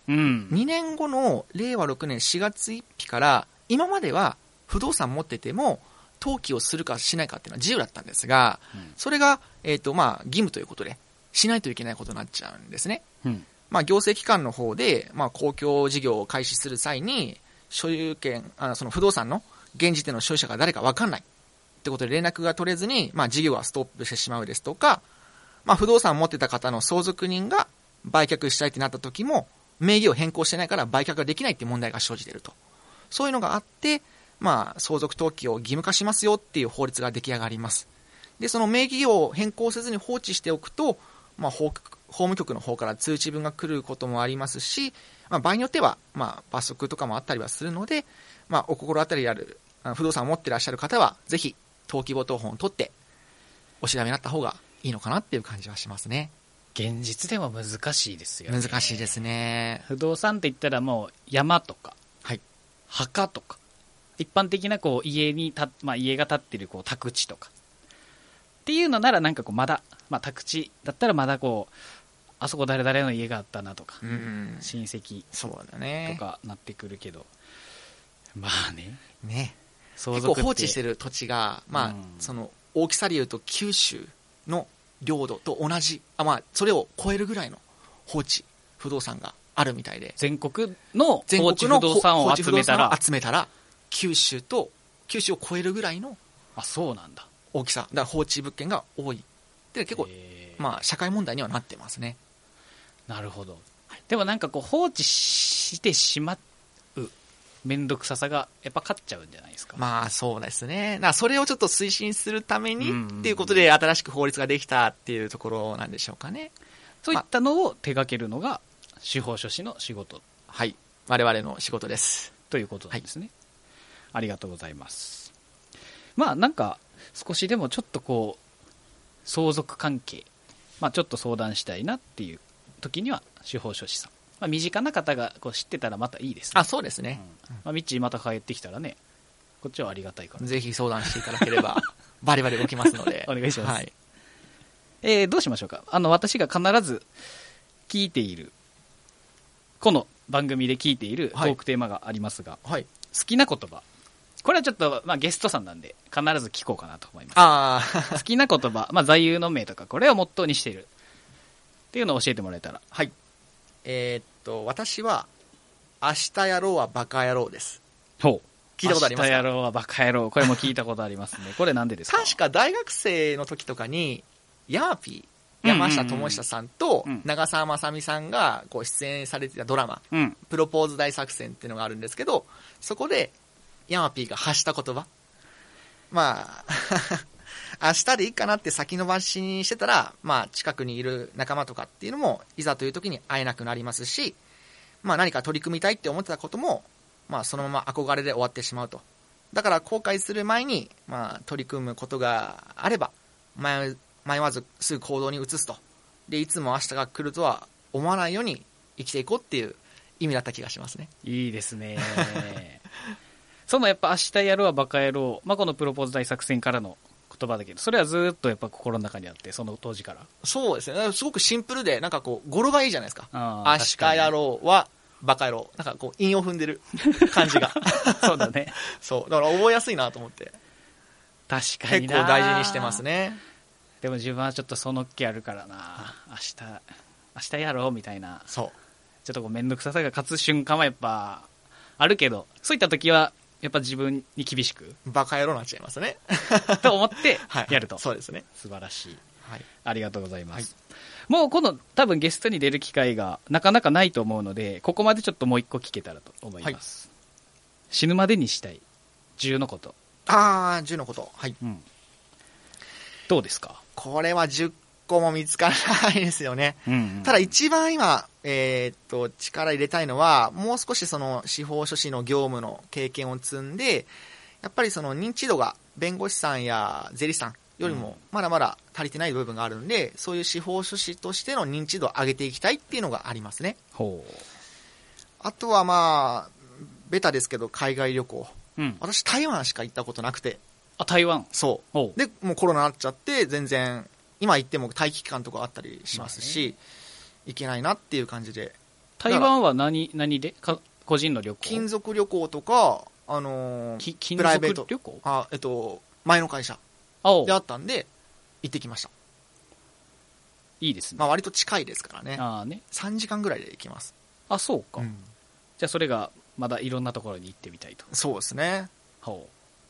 2年後の令和6年4月1日から今までは不動産持ってても登記をするかしないかっていうのは自由だったんですが、それが、義務ということでしないといけないことになっちゃうんですね。行政機関の方で、公共事業を開始する際に所有権、その不動産の現時点の所有者が誰か分かんないってことで連絡が取れずに、事業がストップしてしまうですとか、不動産を持ってた方の相続人が売却したいってなった時も名義を変更してないから売却ができないっていう問題が生じていると。そういうのがあって、相続登記を義務化しますよっていう法律が出来上がります。で、その名義を変更せずに放置しておくと、法務局の方から通知文が来ることもありますし、場合によっては、罰則とかもあったりはするので、お心当たりである不動産を持っていらっしゃる方は、ぜひ登記簿謄本を取ってお調べになった方がいいのかなっていう感じはしますね。 現実でも難しいですよね。 難しいですね。 不動産って言ったらもう山とか、墓とか、一般的な家が建ってる宅地とかっていうのならまだ、宅地だったらまだあそこ誰々の家があったなとか、親戚とかなってくるけど、 結構放置してる土地が、その大きさでいうと九州の領土と同じ、それを超えるぐらいの放置不動産があるみたいで、 全国の放置不動産を集めたら九州を超えるぐらいのそうなんだ大きさだから放置物件が多いで、結構社会問題にはなってますね。 なるほど。でも放置してしまう面倒くささがやっぱ勝っちゃうんじゃないですか。 そうですね。それをちょっと推進するためにっていうことで新しく法律ができたっていうところなんでしょうかね。 そういったのを手掛けるのが司法書士の仕事。 はい、我々の仕事ですということなんですね。ありがとうございます。少しでもちょっと相続関係、ちょっと相談したいなっていう時には司法書士さん、身近な方が知ってたらまたいいですね。 そうですね。 ミッチーまた帰ってきたらね、こっちはありがたいから、 ぜひ相談していただければバリバリ動きますのでお願いします。どうしましょうか。私が必ず聞いている、この番組で聞いているトークテーマがありますが、好きな言葉、これはちょっと、ゲストさんなんで必ず聞こうかなと思います。好きな言葉、座右の銘とか、これをモットーにしているっていうのを教えてもらえたら。 私は明日やろうはバカ野郎です。 聞いたことありますか？ 明日やろうはバカ野郎、これも聞いたことありますね。これなんでですか？ 確か大学生の時とかにヤーピー山下智久さんと長澤まさみさんが出演されてたドラマ、プロポーズ大作戦っていうのがあるんですけど、そこでヤーピーが発した言葉、明日でいいかなって先延ばしにしてたら、近くにいる仲間とかっていうのもいざという時に会えなくなりますし、何か取り組みたいって思ってたことも、そのまま憧れで終わってしまうと。だから後悔する前に、取り組むことがあれば迷わずすぐ行動に移すと。で、いつも明日が来るとは思わないように生きていこうっていう意味だった気がしますね。 いいですね。やっぱ明日やるはバカ野郎、このプロポーズ大作戦からの言葉だけど、それはずっとやっぱ心の中にあって、その当時から。 そうですね。すごくシンプルで、語呂がいいじゃないですか。明日やろうはバカ野郎。韻を踏んでる感じが。 そうだね。 だから覚えやすいなと思って。 確かにな。 結構大事にしてますね。 でも自分はちょっとその気あるからな。明日やろうみたいな。ちょっと面倒くささが勝つ瞬間はやっぱあるけど、そういった時はやっぱ自分に厳しくバカ野郎になっちゃいますねと思ってやると、 そうですね。 素晴らしい、ありがとうございます、もうこの多分ゲストに出る機会がなかなかないと思うので、ここまでちょっともう一個聞けたらと思います、死ぬまでにしたい10のこと。 10のこと。 どうですか？ これは10個も見つからないですよね、ただ一番今、力入れたいのは、もう少しその司法書士の業務の経験を積んで、やっぱりその認知度が弁護士さんや税理士さんよりもまだまだ足りてない部分があるんで、そういう司法書士としての認知度を上げていきたいっていうのがありますね。あとはベタですけど海外旅行、私台湾しか行ったことなくて。 台湾。 でもうコロナになっちゃって全然今行っても待機期間とかあったりしますし、行けないなっていう感じで台湾は何で個人の旅行？ 金属旅行とか、 金プライベート属旅行？ 前の会社であったんで、行ってきました。 いいですね。 まあ割と近いですからね。 ね。 3時間ぐらいで行きます。 そうか。じゃあそれが、まだいろんなところに行ってみたいと。 そうですね。 ほう。